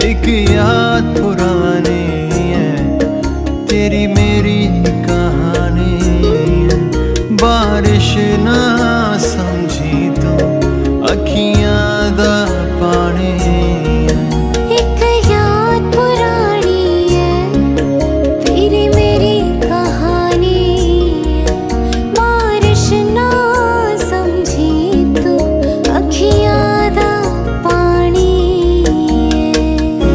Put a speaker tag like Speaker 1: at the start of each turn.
Speaker 1: एक याद पुरानी है, तेरी मेरी कहानी है। बारिश ना समझ